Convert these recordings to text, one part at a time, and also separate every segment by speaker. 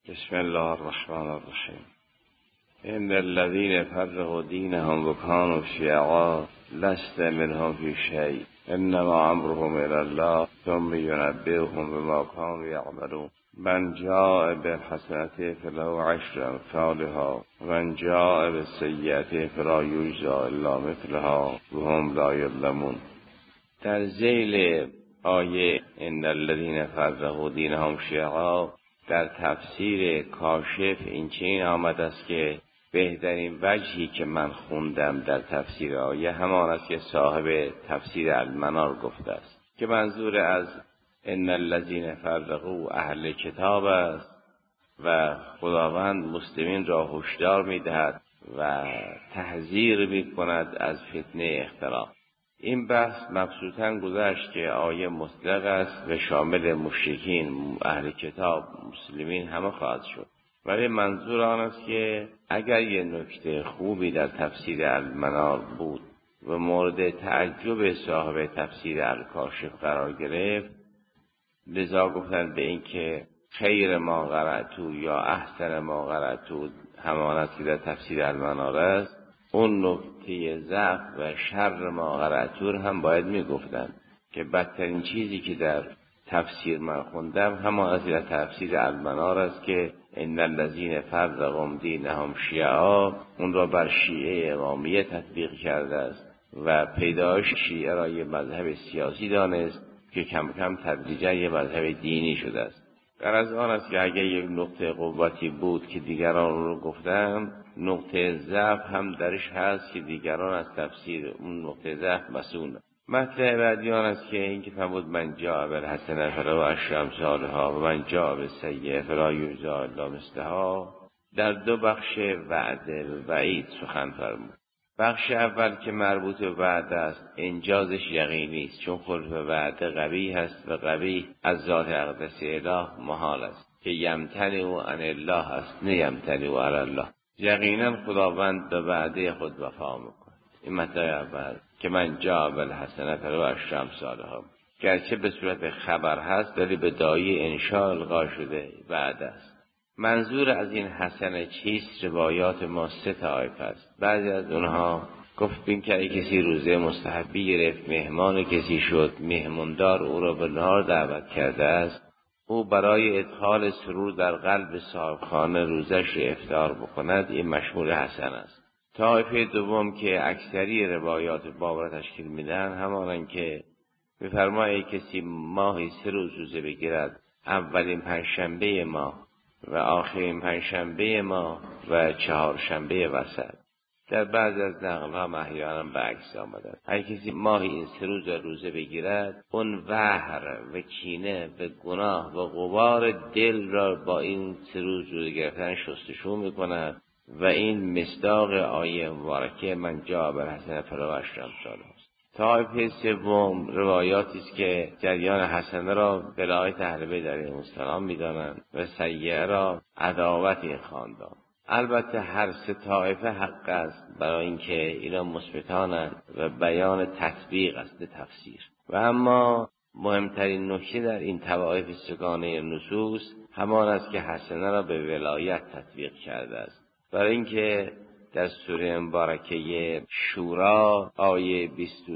Speaker 1: بسم الله الرحمن الرحیم. ان الذين فرقوا دینهم وكانوا شیعا لست منهم فی شیء انما امرهم الی الله ثم ينبئهم بما كانوا يعملون. من جاء بالحسنة فله عشر امثالها ومن جاء بالسیئة فلا یجزی الا مثلها وهم لا یظلمون. در ذیل آیه ان الذين فرقوا دینهم شیعا در تفسیر کاشف این چنین آمده است که بهترین وجهی که من خوندم در تفسیر آیه همان است که صاحب تفسیر المنار گفته است که منظور از ان الذين فرقوا اهل کتاب است و خداوند مسلمین را هشدار می‌دهد و تحذیر می‌کند از فتنه اختلاف. این بحث مبسوطاً گذشت که آیه مطلق است و شامل مشرکین، اهل کتاب، مسلمین همه خواهد شد. ولی منظور آن است که اگر یه نکته خوبی در تفسیر المنار بود و مورد تعجب صاحب تفسیر الکاشف قرار گرفت، لذا گفتن به این که خیر ما قرأتو یا احسن ما قرأتو همانند که در تفسیر المنار است، اون نکته ضعف و شر ما قرأتو هم باید میگفتن که بدترین چیزی که در تفسیر من خوندم همان از در تفسیر المنار است که ان الذین فرقوا دینهم شیعا اون را بر شیعه امامیه تطبیق کرده است و پیدایش شیعه را یه مذهب سیاسی دانست که کم کم تدریجا یه مذهب دینی شده است. غرض آن است که اگر یک نقطه قوتی بود که دیگران رو گفتم، نقطه ضعف هم درش هست که دیگران از تفسیر اون نقطه ضعف مسئولند. مطلب بعدی آن است که این که فرمود من جاء بالحسنة فله عشر امثالها و من جاء بالسیئة فلا یجزی الا مثلها در دو بخش وعده و وعید سخن فرمود. بخش اول که مربوط به وعده است انجازش یقینی است، چون خود وعده قوی هست و قوی از ذات اقدس اله محال است که یمتنع عن الله است، نه یمتنع علی الله. یقینا خداوند به وعده خود وفا میکند. این مطلب اول که من جاء بالحسنة فله عشر امثالها، گرچه به صورت خبر هست ولی به داعی انشاء القا شده وعده است. منظور از این حسنه چیست؟ روایات ما 3 طایفه است. بعضی از اونها گفت بین که کسی روزه مستحبی گرفت، مهمان کسی شد، مهماندار او را به نهار دعوت کرده است، او برای ادخال سرور در قلب صاحب خانه روزش افطار بکند، این مشمول حسن است. طایفه دوم که اکثری روایات باب را تشکیل میدن همانند که می‌فرماید کسی ماهی 3 روز روزه بگیرد، اولین پنجشنبه ماه و آخرین پنجشنبه ماه و چهارشنبه وسط. در بعض از نقل‌ها احیانا برعکس آمده. هر کسی ماهی این 3 روز روزه بگیرد، اون وحر و کینه و گناه و غبار دل را با این 3 روز روزه گرفتن شستشو می‌کند و این مصداق آیه مبارکه من جاء بالحسنة فله عشر امثالها است. طایفه سوم روایاتی است که جریان حسنه را ولایت اهل بیت علیهم السلام می‌دانند و سیئه را عداوت خاندان. البته هر 3 طایفه حق است برای اینکه اینا مثبتانند و بیان تطبیق است تفسیر. و اما مهمترین نکته در این طوایف سگانه نصوص همان است که حسنه را به ولایت تطبیق کرده است، برای اینکه در سوره مبارکه شورا آیه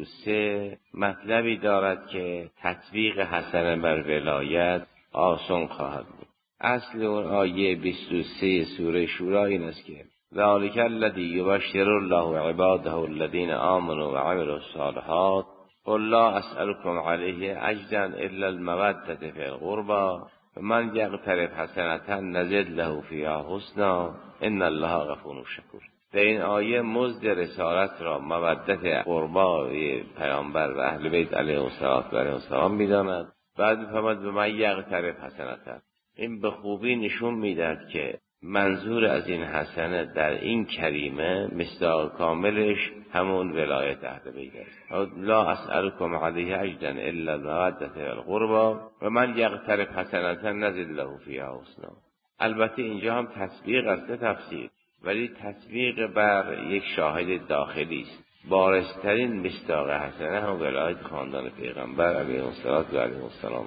Speaker 1: 23 مطلبی دارد که تطبیق حسنه بر ولایت آسان خواهد بود. اصل اون آیه 23 سوره شورا این است که ذالک الذی یبشر الله عباده الذین آمنوا وعملوا الصالحات قل لا اسألكم علیه اجرا الا المودة فی القربى من یقترف حسنة نزد له فیها حسنا ان الله غفور شکور. در این آیه مزد رسالت را مودت قربای پیامبر و اهل بیت علیه السلام می‌داند. بعد می‌فرماید به من یقترف حسنة. این به خوبی نشون میدهد که منظور از این حسنه در این کریمه مصداق کاملش همون ولایت اهل بیت است. لا اسألكم علیه اجرا الا المودة فی القربى و من یقترف حسنة نزد له فیها حسنا. البته اینجا هم تطبیق است تفسیر، ولی تطبیق بر یک شاهد داخلی است. بارزترین مصداق حسنه هم ولایت خاندان پیغمبر علیه السلام است.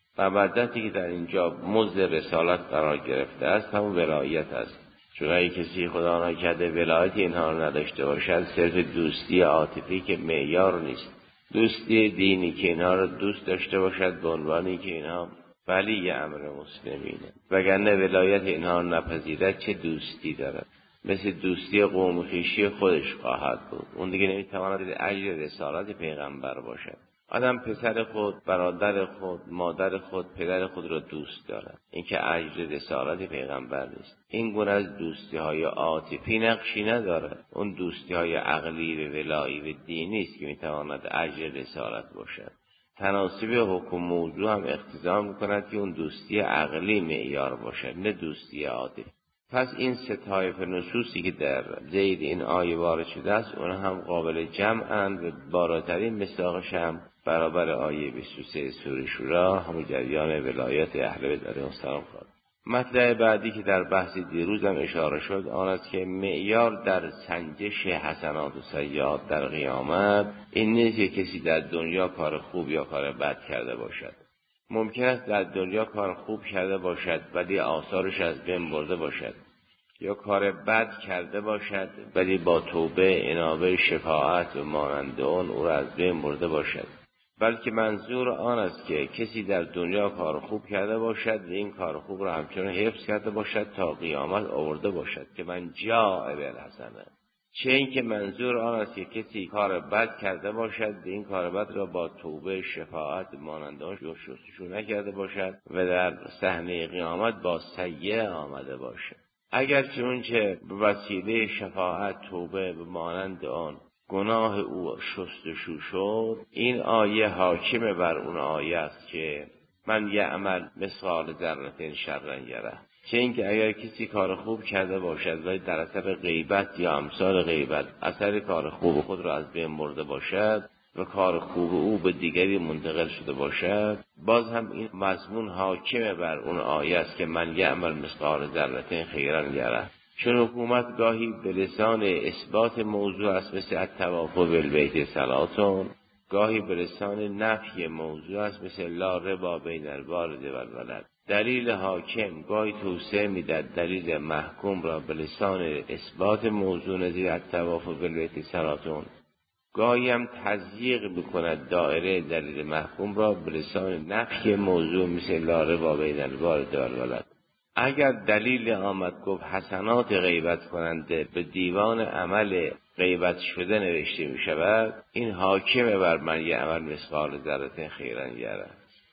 Speaker 1: مودتی که در اینجا مزد رسالت قرار گرفته است همون ولایت است. چون اگه کسی خدا نکرده ولایت اینها رو نداشته باشد، صرف دوستی عاطفی که معیار نیست، دوستی دینی که اینها رو دوست داشته باشد به عنوانی که اینها ولی امر مسلمینه، وگرنه ولایت اینها نپذیرد چه دوستی دارد؟ مثل دوستی قوم خویشی خودش خواهد بود. اون دیگه نمیتواند اجر رسالت پیغمبر باشد. آدم پسر خود، برادر خود، مادر خود، پدر خود را دوست دارد. این که اجر رسالت پیغمبر نیست. این گونه از دوستی های عاطفی نقشی ندارد. اون دوستی های عقلی و ولایی و دینی است که میتواند اجر رسالت باشد. تناسب حکم موضوع هم اقتضا میکند که اون دوستی عقلی معیار باشد، نه دوستی عاطفی. پس این سه طایفه نصوصی که در ذیل این آیه وارد شده است، اون هم قابل جمع‌اند و بالاترین مصداقش هم برابر آیه 23 سوره شورا همون جریان ولایت اهل بیت علیهم السلام خواهد. مطلب بعدی که در بحث دیروز هم اشاره شد آن است که معیار در سنجش حسنات و سیئات در قیامت این نیست که کسی در دنیا کار خوب یا کار بد کرده باشد. ممکن است در دنیا کار خوب کرده باشد ولی آثارش از بین برده باشد، یا کار بد کرده باشد ولی با توبه، انابه، شفاعت و مانند آن او را از بین برده باشد. بلکه منظور آن است که کسی در دنیا کار خوب کرده باشد و این کار خوب را همچنان حفظ کرده باشد تا قیامت آورده باشد که من جاء بالحسنه. چه این که منظور آن است که کسی کار بد کرده باشد و این کار بد را با توبه، شفاعت مانند آن شستشو نکرده باشد و در صحنه قیامت با سیئه آمده باشد. اگر چنانچه به وسیله شفاعت، توبه و مانند آن گناه او شستشو شد، این آیه حاکم بر اون آیه است که من یعمل مثقال ذره شرا یره. چه اینکه اگر کسی کار خوب کرده باشد ولی در اثر غیبت یا امثال غیبت اثر کار خوب خود را از بین برده باشد و کار خوب او به دیگری منتقل شده باشد، باز هم این مضمون حاکم بر اون آیه است که من یعمل مثقال ذره خیرا یره. چون حکومت گاهی به لسان اثبات موضوع است مثل الطواف بالبیت صلاتون، گاهی به لسان نفی موضوع است مثل لا ربا بین الوالد و الولد. دلیل حاکم گاهی توسعه میدهد دلیل محکوم را به لسان اثبات موضوع نظیر الطواف بالبیت صلاتون، گاهی هم تضییق میکند دایره دلیل محکوم را به لسان نفی موضوع مثل لا ربا بین الوالد و الولد. اگر دلیل آمد گفت حسنات غیبت کننده به دیوان عمل غیبت شده نوشته می شود، این حاکم بر من یعمل مثقال ذره خیرا یره.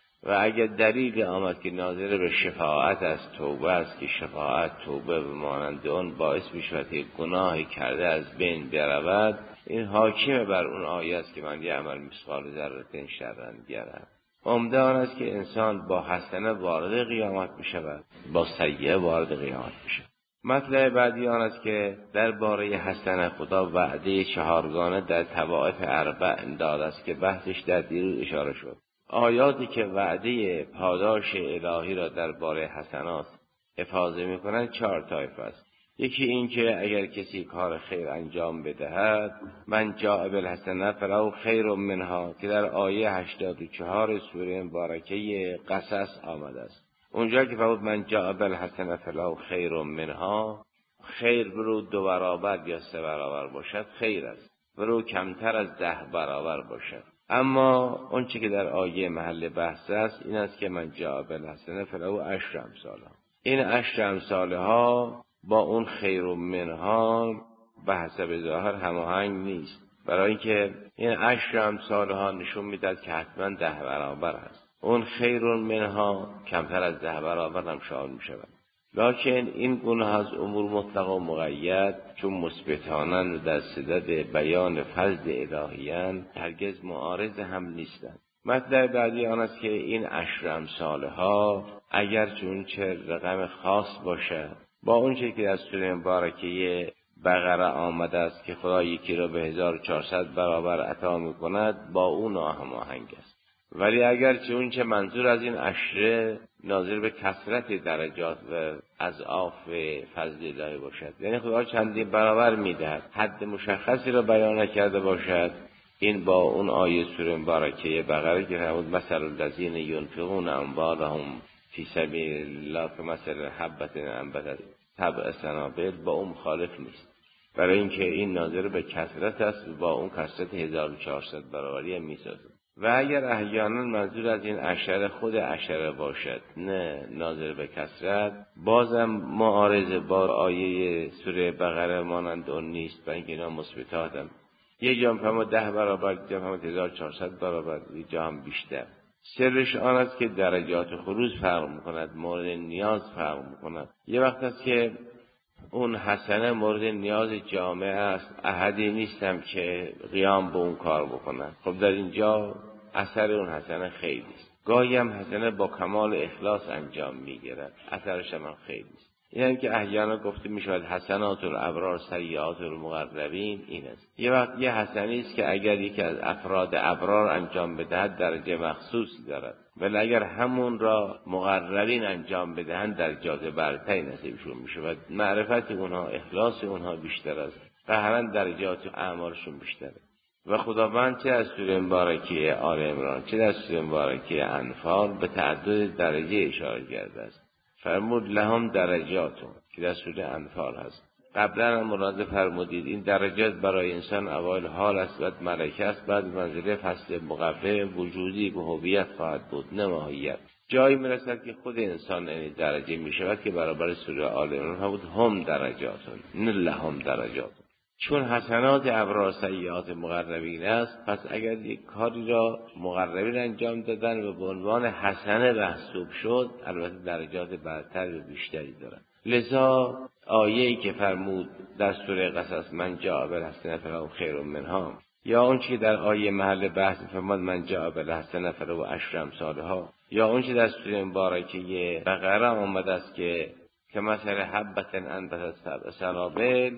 Speaker 1: و اگر دلیل آمد که ناظر به شفاعت از توبه است که شفاعت، توبه و مانند آن باعث می شود که گناهی کرده از بین برود، این حاکم بر اون آیه است که من یعمل مثقال ذره شرا یره. عمده آن است که انسان با حسنه وارد قیامت می شود، با سیئه وارد قیامت می شود. مطلب بعدی آن است که درباره حسنه خدا وعده چهارگانه در طوائف اربع داده است که بحثش در دیروز اشاره شد. آیاتی که وعده پاداش الهی را درباره حسنات افاضه می کنند 4 طایفه است. یکی این که اگر کسی کار خیر انجام بدهد من جاء بالحسنه فله خیر منها که در آیه 84 سوره مبارکه قصص آمده است. اونجا که فرمود من جاء بالحسنه فله خیر منها، خیر برو 2 برابر یا 3 برابر باشد خیر است، برو کمتر از 10 برابر باشد. اما اون چی که در آیه محل بحث است این است که من جاء بالحسنه فله 10 امثالها. این 10 امثالها با اون خیر منها به حسب ظاهر هماهنگ نیست، برای اینکه این 10 امثالها نشون میداد که حتما 10 برابر است. اون خیر منها کمتر از 10 برابر هم شامل می شود. لکن این گونه از امور مطلق و مقید چون مثبتانند در صدد بیان فضل الهیان هرگز معارض هم نیستند. مطلب بعدی آن است که این 10 امثالها اگر چون چه رقم خاص باشد با اون چیزی که از سوره مبارکه بقره آمده است که خدا یکی را به 1400 برابر عطا می‌کند با اون ناهماهنگ است. ولی اگر چون چه منظور از این 10 ناظر به کثرت درجات و اضعاف فضل الهی باشد، یعنی خدا چندین برابر می‌دهد، حد مشخصی را بیان نکرده باشد، این با اون آیه سوره مبارکه بقره که فرمود مثل الذین ينفقون اموالهم فی سبیل الله کمثل حبة انبتت سبع سنابل با اون مخالف نیست، برای اینکه این ناظر به کثرت است، با اون کثرت 1400 برابری میسازه. و اگر احیانا منظور از این عشره خود عشره باشد نه ناظر به کثرت، بازم معارضه با آیه سوره بقره مانند اون نیست، برای اینکه اینا مثبتاتن. یه جا هم 10 برابر، یه جا هم 1400 برابر، یه جا هم بیشتر. سرش آن است که درجات خروج فرق میکند، مورد نیاز فرق میکند. یه وقت است که اون حسنه مورد نیاز جامعه است، احدی نیستم که قیام به اون کار بکنن. خب در اینجا اثر اون حسنه خیلی است. گاهی هم حسنه با کمال اخلاص انجام میگیرد، اثرش هم خیلی است. این که احیانا گفته میشود حسنات الابرار سیئات المقربین این است. یه وقت یه حسنی است که اگر یکی از افراد ابرار انجام بدهد درجه مخصوصی دارد، ولی اگر همون را مقربین انجام بدهند درجات برتری نصیبشون میشه و معرفت اونها، اخلاص اونها بیشتر است و هر درجات اعمالشون بیشتره. و خداوند چه از سوره مبارکه آل عمران چه از سوره مبارکه انفال به تعدد درجه اشاره کرده است. فرمود لهم درجاتون که در سوره انفال هست. قبلا هم ملاحظه فرمودید این درجات برای انسان اول حال است و ملکه است، بعد منزله فصل مقفه وجودی به هویت خواهد بود نه ماهیت. جایی میرسد که خود انسان این درجه میشود که برابر سوره آل عمران بود هم درجاتون نه لهم درجاتون. چون حسنات ابرار سیئات مقربین است، پس اگر یک کاری را مقربین انجام دادن و به عنوان حسنه محسوب شد، البته درجات برتر و بیشتری دارد. لذا آیه‌ای که فرمود در سوره قصص من جاء بالحسنة فله خیر منها، یا اون چی در آیه محل بحث فرمود من جاء بالحسنة فله عشر امثالها، یا اون چی در سوره مبارکه بقره آمده است که مثل حبة انبتت سبع سنابل،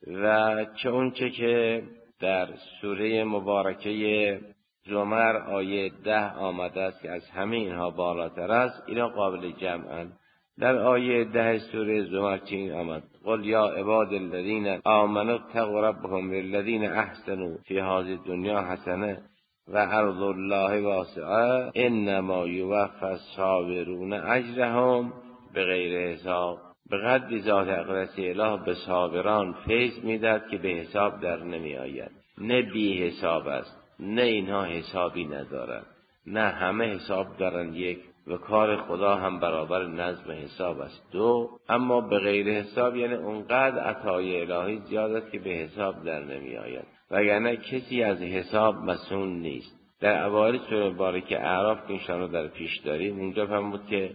Speaker 1: و چه اونچه که در سوره مبارکه زمر آیه 10 آمده است که از همه اینها بالاتر است، اینا قابل جمعن. در آیه 10 سوره زمر چین آمد قل یا عباد الذین آمنوا اتقوا ربکم للذین احسنوا فی هذه الدنیا حسنه و ارض الله واسعه انما یوفی الصابرون اجرهم بغیر حساب. به قدر ذات اقدس اله به صابران فیض میدهد که به حساب در نمی آید. نه بی حساب است، نه اینها حسابی ندارند، نه همه حساب دارند یک، و کار خدا هم برابر نظم حساب است دو، اما به غیر حساب یعنی اونقدر عطای الهی زیاد است که به حساب در نمی آید، وگرنه کسی از حساب مسئول نیست. در اوایل سوره مبارکه اعراف که انشاءالله در پیش داریم اونجا فرمود که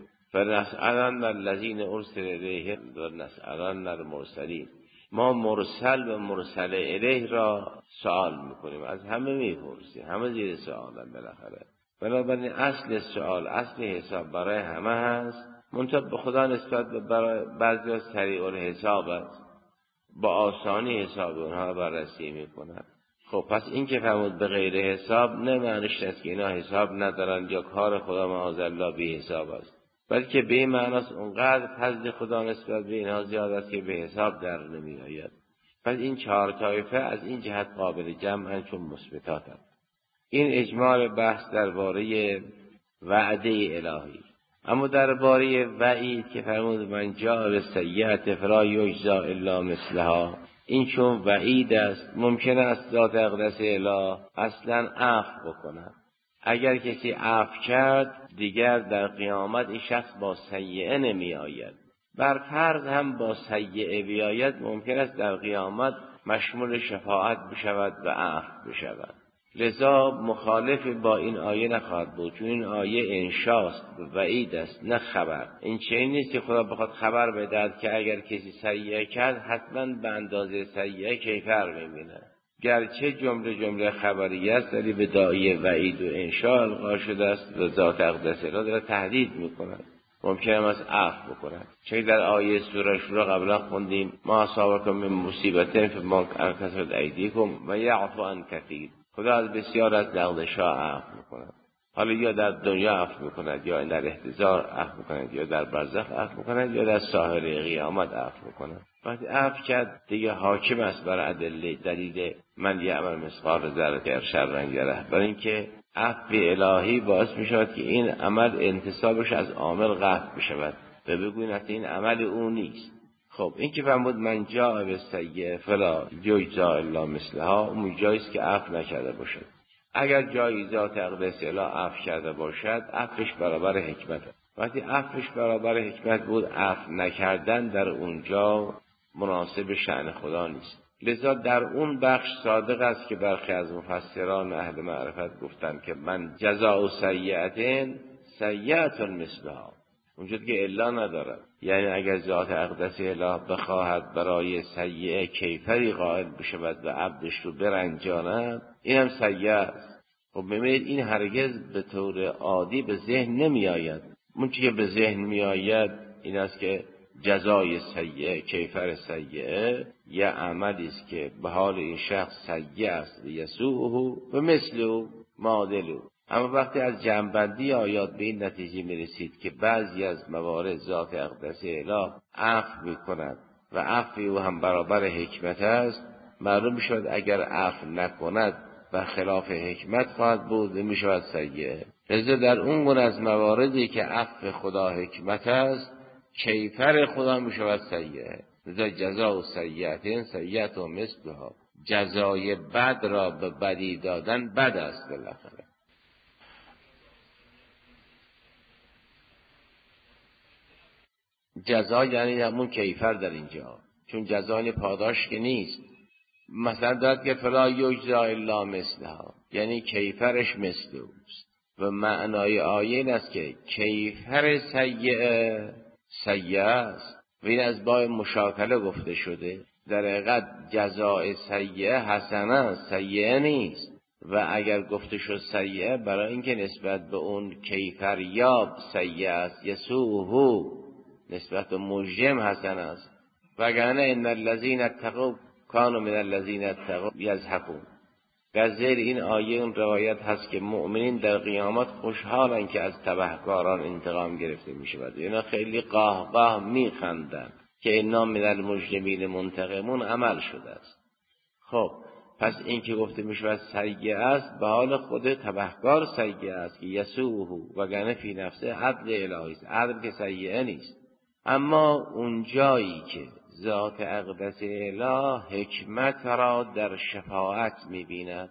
Speaker 1: فنسألن الذین ارسل الیهم و نسألن المرسلین. ما مرسل و مرسل الیه را سوال میکنیم، از همه میپرسیم، همه زیر سوالن بالاخره. بنابراین اصل سوال، اصل حساب برای همه هست، منتها به خدا نسبت به برای بعضی سریع الحساب است، با آسانی حساب اونها بررسی میکنند. خب پس این که فرمود به غیر حساب نه معنیش است که اینا حساب ندارند یا کار خدا معاذالله بی حساب است، بلکه به این معناست اونقدر فضل خدا نسبت به اینها زیاد است که به حساب در نمی آید. پس این 4 طایفه از این جهت قابل جمعن چون مثبتاتند. این اجمال بحث درباره وعده الهی. اما درباره وعید که فرمود من جاء بالسیئة فلا یجزی الا مثلها، این چون وعید است ممکن است ذات اقدس اله اصلا عفو بکند. اگر کسی عفو کرد دیگر در قیامت این شخص با سیئه نمی آید. بر فرض هم با سیئه بیاید ممکن است در قیامت مشمول شفاعت بشود و عفو بشود. لذا مخالف با این آیه نخواهد بود، چون این آیه انشاست، وعید است نه خبر. این چنین نیست که خدا بخواد خبر بدهد که اگر کسی سیئه کرد حتما به اندازه سیئه کیفر می‌بیند. گرچه جمله خبری است ولی به داعی وعید و انشاء القا شده است و ذات اقدس اله داره تهدید می‌کند، ممکن است عفو بکند. چون در آیه سوره شورا قبلا خوندیم ما اصابکم من مصیبت فبما کسبت ایدیکم و یعفو عن کثیر. خدا از بسیار از لغزش‌ها عفو می‌کند. حالا یا در دنیا عفو می‌کند، یا در احتضار عفو می‌کند، یا در برزخ عفو می‌کند، یا در ساحل قیامت عفو می‌کند. وقتی عفو کرد دیگه حاکم است بر ادله دلیل من یعمل مثقال ذره شرا یره، برای اینکه عفو الهی باعث می شود که این عمل انتصابش از عامل قطع بشود و بگویند این عمل او نیست. خب این که فرمود من جاء بالسیئة فلا یجزی الا مثلها، اون جاییست که عفو نکرده باشد. اگر جایی ذات اقدس اله عفو کرده باشد، عفوش برابر حکمت. وقتی عفوش برابر حکمت بود، عفو نکردن در اونجا مناسب شأن خدا نیست. لذا در اون بخش صادق است که برخی از مفسران اهل معرفت گفتند که من جزاء سیئة سیئة مثلها، اونجوری که الا ندارد، یعنی اگر ذات اقدس اله بخواهد برای سیئه کیفری قائل بشود و عبدش رو برنجاند، اینم سیئه است. خب ببینید این هرگز به طور عادی به ذهن نمی آید. اون چیزی که به ذهن می آید این است که جزای سیئه، کیفر سیئه، یه عملی است که به حال این شخص سیئه است یسوعه و مثله معادله. اما وقتی از جمع‌بندی آیات به این نتیجه می رسید که بعضی از موارد ذات اقدس اله عفو می کند و عفو او هم برابر حکمت است، معلوم می شود اگر عفو نکند و خلاف حکمت خواهد بود می شود سیئه. لذا در اون گونه از مواردی که عفو خدا حکمت است، کیفر خدا می شود سیئه. لذا جزاء سیئة سیئة مثلها، جزای بد را به بدی دادن بد است بالاخره. جزا یعنی همون کیفر در اینجا، چون جزا یعنی پاداش که نیست. مثلا داد که فلا یجزی الا مثلها، یعنی کیفرش مثل اوست. و معنای آیه این است که کیفر سیئه سیئه است و این از باب مشاکله گفته شده. در حقیقت جزای سیئه حسنه است، سیئه نیست. و اگر گفته شد سیئه برای اینکه نسبت به اون کیفر یاب سیئه است، یسوعه نسبت به مجرم حسن است. وگرنه ان الذین اتقوا کانوا من الذین اتقوا یضحکون. در زیر این آیه اون روایت هست که مؤمنین در قیامت خوشحالن که از تبهکاران انتقام گرفته می شود. اینا خیلی قاه قاه می خندن که اینا من المجرمین منتقمون عمل شده است. خب پس این که گفته می شود سیئه است، به حال خود تبهکار سیئه است که یسوعه، وگرنه فی نفسه عدل الهی است، عدل که سیئه نیست. اما اون جایی که ذات اقدس اله حکمت را در شفاعت می‌بیند،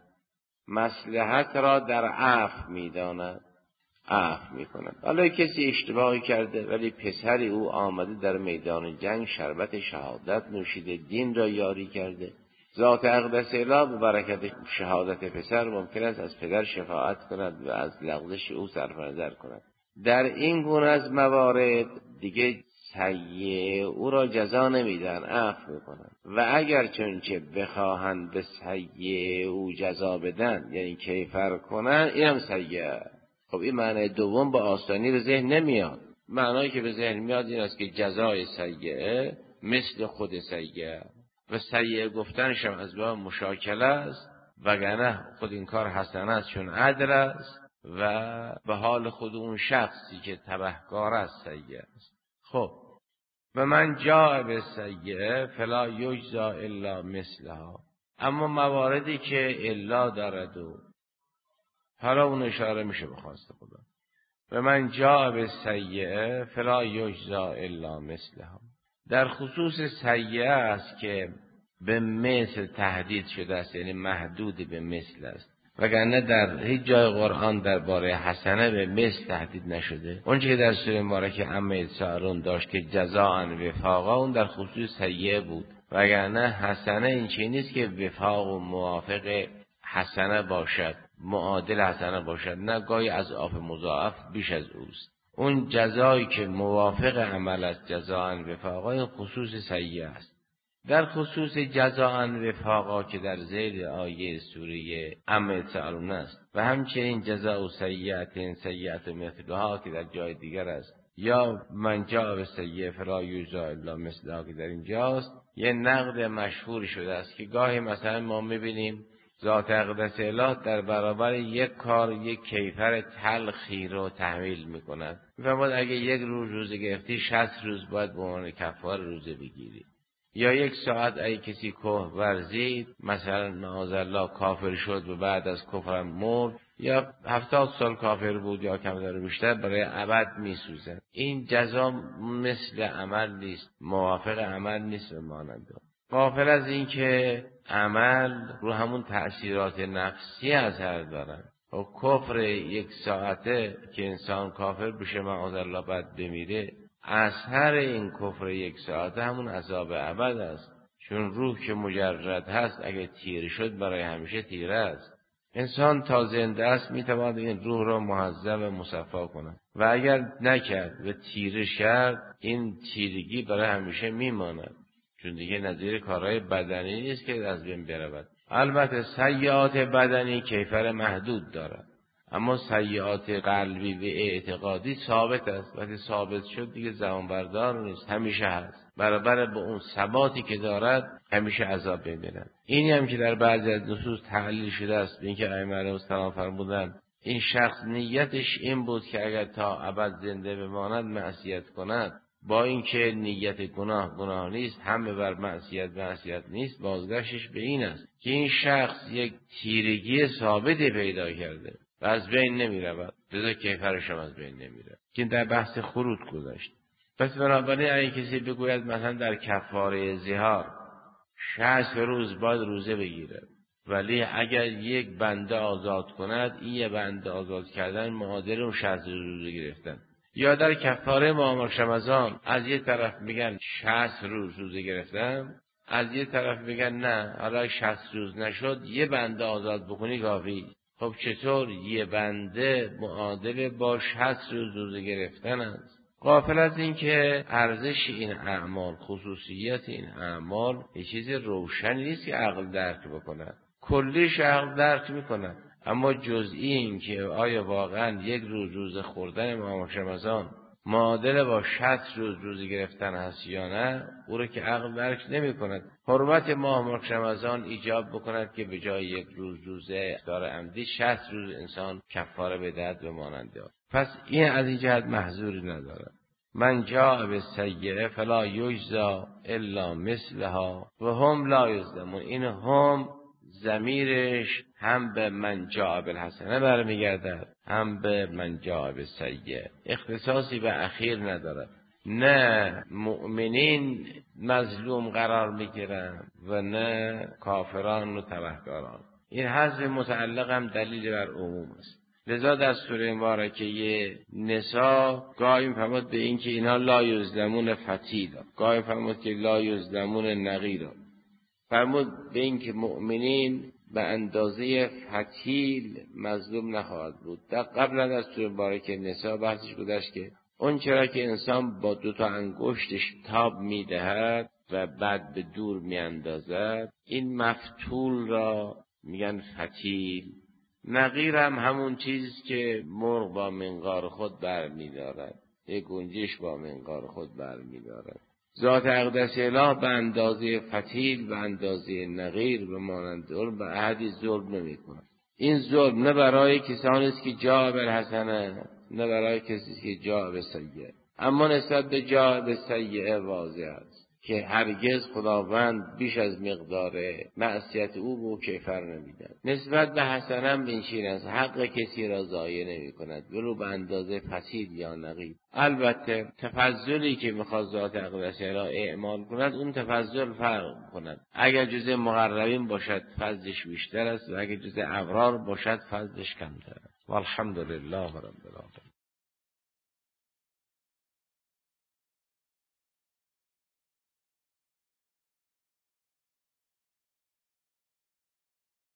Speaker 1: مصلحت را در عفو می‌داند، عفو می‌کند. حالا کسی اشتباهی کرده ولی پسری او آمده در میدان جنگ شربت شهادت نوشیده، دین را یاری کرده، ذات اقدس اله به برکت شهادت پسر ممکن است از پدر شفاعت کند و از لغزش او صرف نظر کند. در این گونه از موارد دیگه سیئه او را جزا نمیدن، عفو میکنن. و اگر چونچه بخواهند به سیئه او جزا بدن، یعنی کیفر کنن، اینم سیئه. خب این معنی دوم با آسانی به ذهن نمیاد. معنایی که به ذهن میاد این است که جزای سیئه مثل خود سیئه و سیئه گفتنش هم از باب مشاکله است، وگرنه خود این کار حسنه است چون عدل است و به حال خود اون شخصی که تبهکار است سیئه است. خب و من جاء بالسیئة فلا یجزی الا مثلها. اما مواردی که الا دارد و حالا اون اشاره میشه به خواست خدا. و من جاء بالسیئة فلا یجزی الا مثلها. در خصوص سیئه است که به مثل تهدید شده است، یعنی محدود به مثل است، وگرنه در هیچ جای قرآن درباره حسنه به مثل تهدید نشده. اون که در سوره مبارکه عما یتساءلون داشت که جزاء وفاقا، اون در خصوص سیئه بود، وگرنه حسنه این چیزی نیست که وفاق و موافق حسنه باشد، معادل حسنه باشد، نه گاهی اضعاف مضاعف بیش از اوست. اون جزایی که موافق عمل است جزاء وفاقا، این خصوص سیئه است. در خصوص جزاء وفاقا که در ذیل آیه سوره عما یتساءلون است و همچنین جزاء سیئة سیئة مثلها که در جای دیگر است، یا من جاء بالسیئة فلا یجزی الا مثلها که در اینجاست، یه نقد مشهور شده است که گاهی مثلا ما میبینیم ذات اقدس اله در برابر یک کار یک کیفر تلخی رو تحمیل میکند. میفرماید اگه یک روز روزه گرفتی 60 روز باید به عنوان کفاره روزه بگیری.
Speaker 2: یا 1 ساعت ای کسی که ورزید مثلا معاذالله کافر شد و بعد از کفر مرد، یا 70 سال کافر بود یا کمتر و بیشتر، برای ابد میسوزد. این جزا مثل عمل نیست، موافق عمل نیست به مانند. غافل از این که عمل رو همون تأثیرات نفسی اثر دارن. و کفر 1 ساعته که انسان کافر بشه معاذالله بعد بمیره، اثر این کفر 1 ساعته همون عذاب ابد است. چون روح که مجرد هست اگه تیره شد برای همیشه تیره است. انسان تا زنده است میتواند این روح را مهذب و مصفا کند و اگر نکرد و تیره کرد این تیرگی برای همیشه میماند، چون دیگه نظیر کارهای بدنی نیست که از بین برود. البته سیئات بدنی کیفر محدود دارد، اما سیئات قلبی و اعتقادی ثابت است. وقتی ثابت شد دیگه زمان بردار نیست، همیشه هست. برابر به اون ثباتی که دارد همیشه عذاب بمیرد. اینی هم که در بعضی از نصوص تعلیل شده است، این که ائمه علیهم السلام فرمودند این شخص نیتش این بود که اگر تا ابد زنده بماند معصیت کند، با اینکه نیت گناه نیست، هم بر معصیت نیست، بازگشتش به این است که این شخص یک تیرگی ثابتی پیدا کرده و از بین نمی رود، لذا کیفرش هم از بین نمی رود که در بحث خروج گذاشت. پس بنابراین اگه کسی بگوید مثلا در کفاره ظهار 60 روز باید روزه بگیرد، ولی اگر یک بنده آزاد کند، این یک بنده آزاد کردن معادل اون 60 روز گرفتن. یا در کفاره ماه رمضان از یک طرف میگن 60 روز روزه گرفتم، از یک طرف میگن نه حالا 60 روز نشد یه بنده آزاد بکنی کافی. خب چطور یه بنده معادل با 60 روز روزه گرفتن است؟ غافل از این که ارزش این اعمال، خصوصیت این اعمال یه چیز روشنی نیست که عقل درک بکنه. کلیش عقل درک میکنه، اما جزئی این که آیا واقعا 1 روز روزه خوردن ماه رمضان معادل با 60 روز روزه گرفتن هست یا نه، او رو که عقل درک نمی کند. حرمت ماه رمضان ایجاب بکند که به جای 1 روز روزه افطار عمدی 60 روز انسان کفاره بدهد و ماننده. پس این از این جهت محذوری ندارد. من جاء بالسیئه فلا یجزا الا مثلها و هم لا یظلمون. این هم ضمیرش هم به من جاء بالحسنه برمیگردد، هم به من جاء بالسیئه، اختصاصی به اخیر ندارد. نه مؤمنین مظلوم قرار میگیرند و نه کافران و تبهکاران. این حذف متعلق هم دلیل بر عموم است. لذا در سوره مبارکه نساء گاهی فرمود به این که اینا لا یظلمون فتیلا، گاهی فرمود که لا یظلمون نقیرا، فرمود به این که مؤمنین به اندازه فتیل مظلوم نخواهد بود. در قبل از سوره مبارکه نساء بحثش گذشت که اون چرا که انسان با 2 انگشتش تاب میدهد و بعد به دور میاندازد، این مفتول را میگن فتیل. نقیر هم همون چیزی که مرغ با منقار خود برمی‌دارد، یک گنجش با منقار خود برمی‌دارد. ذات اقدس اله به اندازه فتیل، به اندازه نقیر، به مانند اون به احدی ظلم نمی‌کند. این ظلم نه برای کسانی است که جاء بالحسنه، نه برای کسی است که جاء بالسیئه. اما نسبت به جاء بالسیئه واضح است که هرگز خداوند بیش از مقدار معصیت او به کیفر نمیدهد. نسبت به حسنم این چیز است، حق کسی را ضایع نمی کند ولو به اندازه فتیل یا نقیر. البته تفضلی که میخواد ذات اقدس اله اعمال کند، اون تفضل فرق کند. اگر جزء مقربین باشد فضلش بیشتر است و اگر جزء ابرار باشد فضلش کمتر است. والحمدلله رب العالمین.